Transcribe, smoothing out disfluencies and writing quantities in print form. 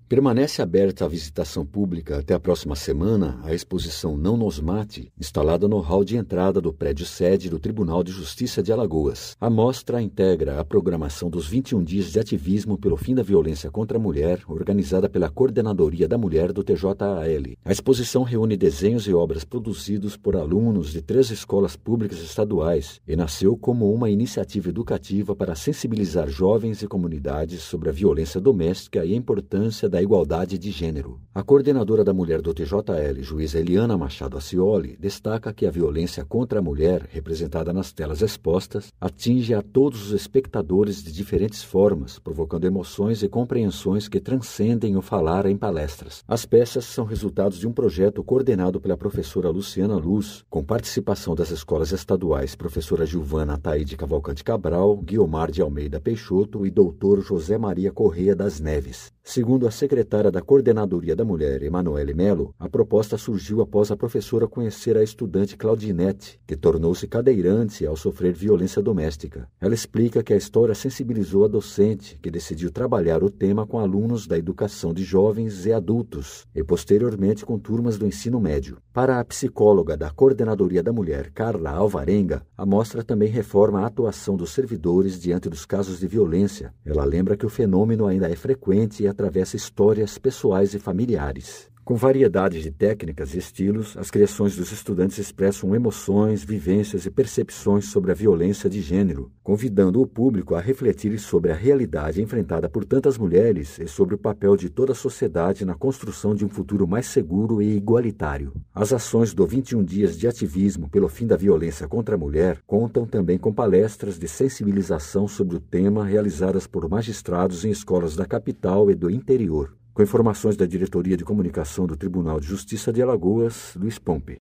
Permanece aberta à visitação pública até a próxima semana a exposição Não Nos Mate, instalada no hall de entrada do prédio sede do Tribunal de Justiça de Alagoas. A mostra integra a programação dos 21 dias de ativismo pelo fim da violência contra a mulher, organizada pela Coordenadoria da Mulher do TJAL. A exposição reúne desenhos e obras produzidos por alunos de 3 escolas públicas estaduais e nasceu como uma iniciativa educativa para sensibilizar jovens e comunidades sobre a violência doméstica e a importância da igualdade de gênero. A coordenadora da mulher do TJAL, juíza Eliana Machado Ascioli, destaca que a violência contra a mulher, representada nas telas expostas, atinge a todos os espectadores de diferentes formas, provocando emoções e compreensões que transcendem o falar em palestras. As peças são resultados de um projeto coordenado pela professora Luciana Luz, com participação das escolas estaduais professora Gilvana Ataíde Cavalcante Cabral, Guiomar de Almeida Peixoto e doutor José Maria Correia das Neves. Segundo a secretária da Coordenadoria da Mulher, Emanuele Melo, a proposta surgiu após a professora conhecer a estudante Claudinete, que tornou-se cadeirante ao sofrer violência doméstica. Ela explica que a história sensibilizou a docente, que decidiu trabalhar o tema com alunos da educação de jovens e adultos, e posteriormente com turmas do ensino médio. Para a psicóloga da Coordenadoria da Mulher, Carla Alvarenga, a mostra também reforma a atuação dos servidores diante dos casos de violência. Ela lembra que o fenômeno ainda é frequente e atravessa histórias pessoais e familiares. Com variedade de técnicas e estilos, as criações dos estudantes expressam emoções, vivências e percepções sobre a violência de gênero, convidando o público a refletir sobre a realidade enfrentada por tantas mulheres e sobre o papel de toda a sociedade na construção de um futuro mais seguro e igualitário. As ações do 21 dias de ativismo pelo fim da violência contra a mulher contam também com palestras de sensibilização sobre o tema realizadas por magistrados em escolas da capital e do interior. Com informações da Diretoria de Comunicação do Tribunal de Justiça de Alagoas, Luiz Pompe.